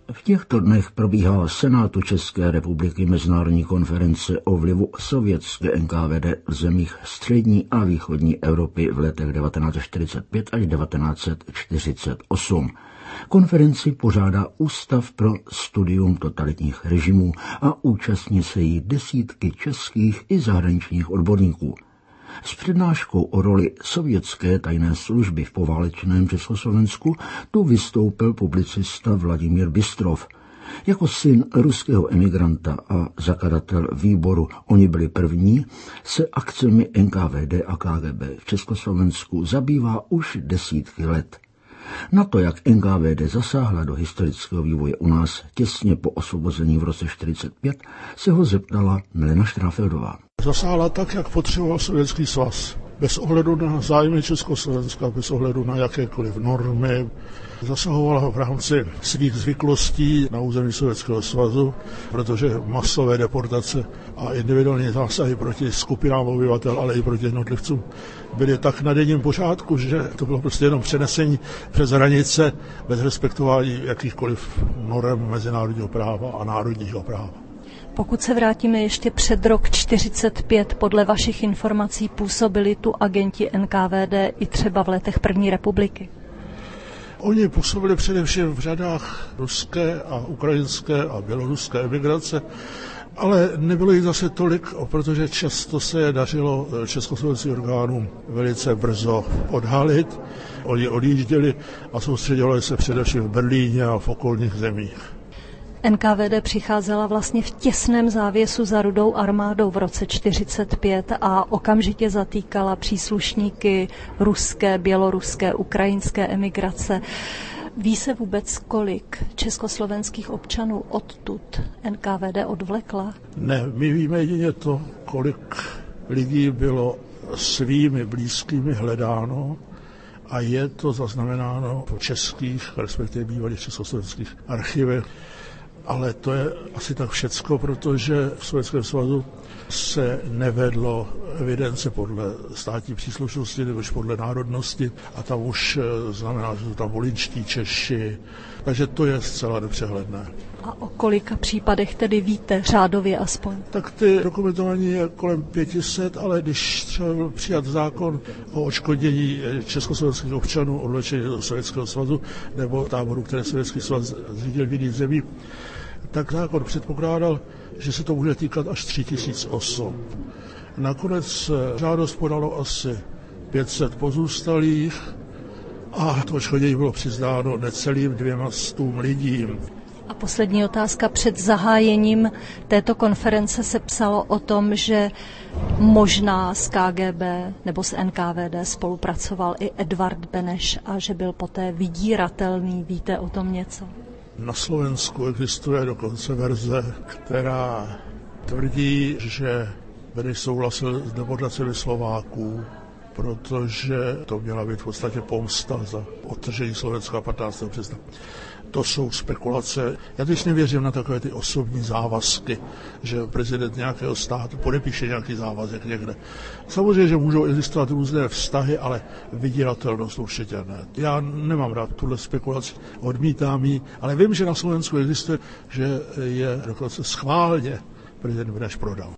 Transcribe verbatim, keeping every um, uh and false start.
V těchto dnech probíhá v Senátu České republiky mezinárodní konference o vlivu sovětské N K V D v zemích střední a východní Evropy v letech devatenáct set čtyřicet pět až devatenáct set čtyřicet osm. Konferenci pořádá Ústav pro studium totalitních režimů a účastní se jí desítky českých i zahraničních odborníků. S přednáškou o roli sovětské tajné služby v poválečném Československu tu vystoupil publicista Vladimír Bystrov. Jako syn ruského emigranta a zakladatel výboru Oni byli první se akcemi N K V D a K G B v Československu zabývá už desítky let. Na to, jak N K V D zasáhla do historického vývoje u nás těsně po osvobození v roce čtyřicet pět, se ho zeptala Milena Štráfeldová. Zasáhla tak, jak potřeboval Sovětský svaz. Bez ohledu na zájmy Československa, bez ohledu na jakékoliv normy. Zasahovala v rámci svých zvyklostí na území Sovětského svazu, protože masové deportace a individuální zásahy proti skupinám obyvatel, ale i proti jednotlivcům byly tak na denním pořádku, že to bylo prostě jenom přenesení přes hranice bez respektování jakýchkoliv norem mezinárodního práva a národního práva. Pokud se vrátíme ještě před rok čtyřicet pět, podle vašich informací působili tu agenti N K V D i třeba v letech první republiky? Oni působili především v řadách ruské a ukrajinské a běloruské emigrace, ale nebylo jich zase tolik, protože často se je dařilo československým orgánům velice brzo odhalit. Oni odjížděli a soustředovali se především v Berlíně a v okolních zemích. N K V D přicházela vlastně v těsném závěsu za Rudou armádou v roce čtyřicet pět a okamžitě zatýkala příslušníky ruské, běloruské, ukrajinské emigrace. Ví se vůbec, kolik československých občanů odtud N K V D odvlekla? Ne, my víme jedině to, kolik lidí bylo svými blízkými hledáno a je to zaznamenáno v českých, respektive bývalých československých archivech. Ale to je asi tak všecko, protože v Sovětském svazu se nevedlo evidence podle státní příslušnosti nebo podle národnosti a tam už znamená, že jsou tam volinští Češi, takže to je zcela nepřehledné. A o kolika případech tedy víte, řádově aspoň? Tak ty dokumentování je kolem pět set, ale když třeba byl přijat zákon o odškodnění československých občanů odvlečení do Sovětského svazu nebo táboru, které Sovětský svaz zřídil v jiných zemích, tak zákon předpokládal, že se to bude týkat až tři tisíce osob. Nakonec žádost podalo asi pět set pozůstalých a to odškodnění bylo přiznáno necelým dvěma stům lidím. A poslední otázka. Před zahájením této konference se psalo o tom, že možná s K G B nebo s N K V D spolupracoval i Edvard Beneš a že byl poté vydíratelný. Víte o tom něco? Na Slovensku existuje dokonce verze, která tvrdí, že Beneš souhlasil s deportacemi Slováků, protože to měla být v podstatě pomsta za odtržení Slovenska patnáctého března. To jsou spekulace. Já teď nevěřím na takové ty osobní závazky, že prezident nějakého státu podepíše nějaký závazek někde. Samozřejmě, že můžou existovat různé vztahy, ale vydíratelnost určitě ne. Já nemám rád tuhle spekulaci, odmítám ji, ale vím, že na Slovensku existuje, že je dokonce schválně prezident Beneš prodal.